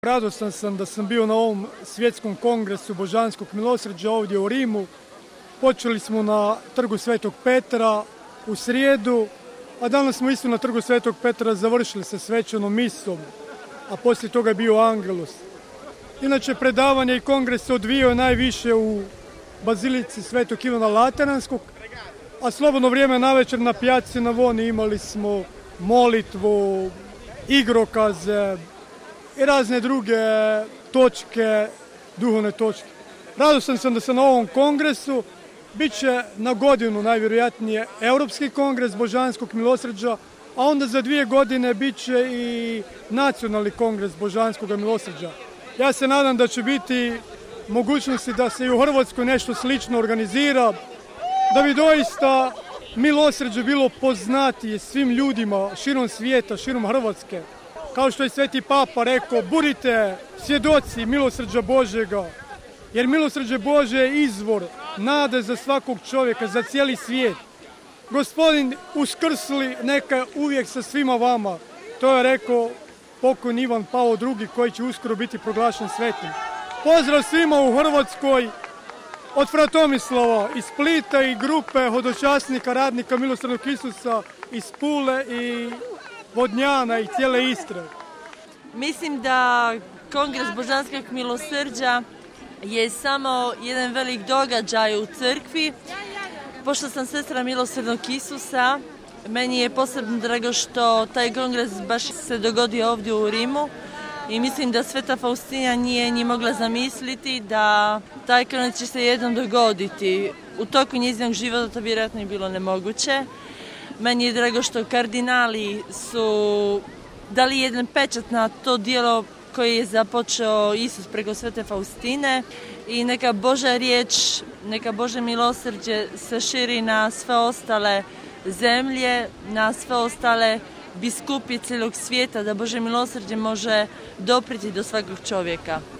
Radostan sam da sam bio na ovom svjetskom kongresu božanskog milosrđa ovdje u Rimu. Počeli smo na trgu Svetog Petra u srijedu, a danas smo isto na trgu Svetog Petra završili sa svečanom misom, a poslije toga je bio Angelus. Inače, predavanje i kongres se odvijao najviše u Bazilici Svetog Ivana Lateranskog, a slobodno vrijeme navečer na Pijaci Navoni imali smo molitvu, igrokaze i razne druge točke, duhovne točke. Radostan sam da sam na ovom kongresu. Biće na godinu najvjerojatnije Europski kongres božanskog milosrđa, a onda za 2 godine bit će i Nacionalni kongres božanskog milosrđa. Ja se nadam da će biti mogućnosti da se i u Hrvatskoj nešto slično organizira, da bi doista milosrđe bilo poznatije svim ljudima širom svijeta, širom Hrvatske. Kao što je Sveti Papa rekao, budite svjedoci milosrđa Božjega, jer milosrđe Božje je izvor nade za svakog čovjeka, za cijeli svijet. Gospodin uskrsli neka uvijek sa svima vama. To je rekao pokojni Ivan Pavao II koji će uskoro biti proglašen svetim. Pozdrav svima u Hrvatskoj od fra Tomislava iz Splita i grupe hodočasnika radnika milosrdnog Isusa iz Pule i Vodnjana i cijele Istre. Mislim da Kongres božanskog milosrđa je samo jedan velik događaj u crkvi. Pošto sam sestra milosrdnog Isusa, meni je posebno drago što taj kongres baš se dogodio ovdje u Rimu i mislim da Sveta Faustina nije ni mogla zamisliti da taj kongres će se jednom dogoditi. U toku njezinog života to vjerojatno je bilo nemoguće. Meni je drago što kardinali su dali jedan pečat na to djelo koji je započeo Isus preko Svete Faustine i neka Božja riječ, neka Božje milosrđe se širi na sve ostale zemlje, na sve ostale biskupije cijelog svijeta, da Božje milosrđe može dopriti do svakog čovjeka.